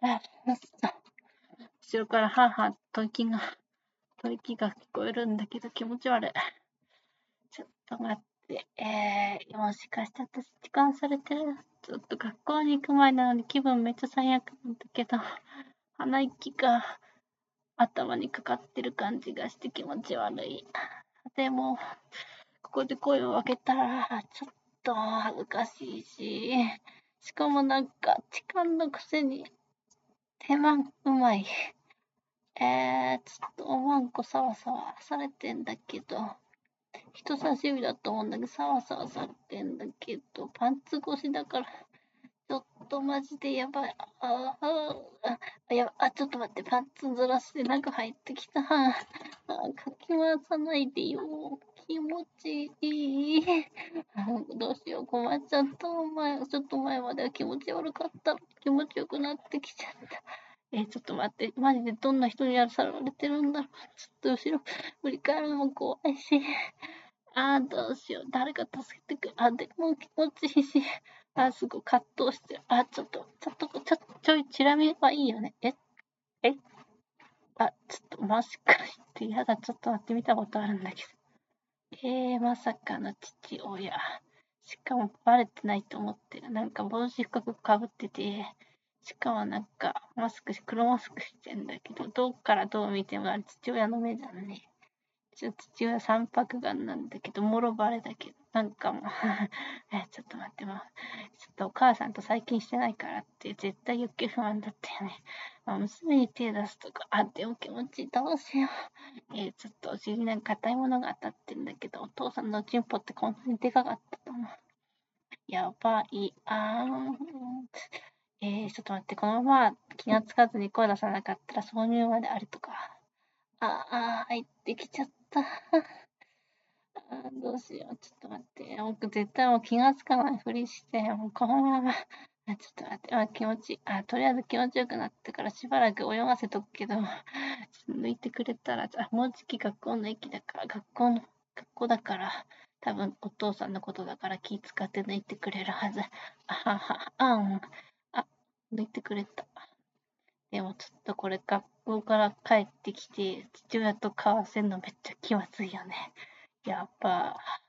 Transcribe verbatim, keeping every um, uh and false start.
あ、後ろからはぁはぁと息が、と息が聞こえるんだけど気持ち悪い。ちょっと待って、えー、もしかして私時間されてる？ちょっと学校に行く前なのに気分めっちゃ最悪なんだけど、鼻息が頭にかかってる感じがして気持ち悪い。でも、ここで声を上げたら、ちょっと恥ずかしいし、しかもなんか、痴漢のくせに手間うまい。えー、ちょっとおまんこさわさわされてんだけど、人差し指だと思うんだけど、さわさわされてんだけど、パンツ越しだから、ちょっとマジでやばい。ああ、あ、やあ、ちょっと待って、パンツずらして中入ってきた。あ、かき回さないでよ。気持ちいい。あ、どうしよう、困っちゃった。前、ちょっと前までは気持ち悪かった。気持ちよくなってきちゃった。えーちょっと待って、マジでどんな人にやられてるんだろう。ちょっと後ろ振り返るのも怖いし。あー、どうしよう。誰か助けてくれ。あ、でも気持ちいいし。あ、すごい葛藤してる。あ、ちょっと、ちょっと、ちょ、ちょい、チラ見はいいよね。ええあ、ちょっと、もしかして、やだ、ちょっと待って、見たことあるんだけど。えー、まさかの父親。しかもバレてないと思ってる。なんか帽子深くかぶってて、しかもなんかマスクし、黒マスクしてんだけど、どっからどう見てもあれ父親の目じゃんね。ちょ父親三白眼なんだけど、もろバレだけど、なんかもうえ、ちょっと待って、もう、ちょっとお母さんと最近してないからって絶対余計不安だったよね。まあ、娘に手出すとか、あ、でも気持ちいい、どうしよう。えーちょっとお尻なんか硬いものが当たってんだけど、お父さんのチンポってこんなにでかかったと思う。やばい。あー、えー、ちょっと待って、このまま気がつかずに声出さなかったら挿入まであるとか。ああ、入ってきちゃった。あーどうしよう。ちょっと待って。僕絶対もう気がつかないふりして、もうこのまま、あちょっと待って、あ、気持ちいい。あ、とりあえず気持ちよくなってからしばらく泳がせとくけど、ちょっと抜いてくれたら、あ、もうじき学校の駅だから、学校の、学校だから、多分お父さんのことだから気使って抜いてくれるはず。あはは、あん。あ、抜いてくれた。でもちょっとこれ学校から帰ってきて、父親と交わせるのめっちゃ気まずいよね。やっぱ、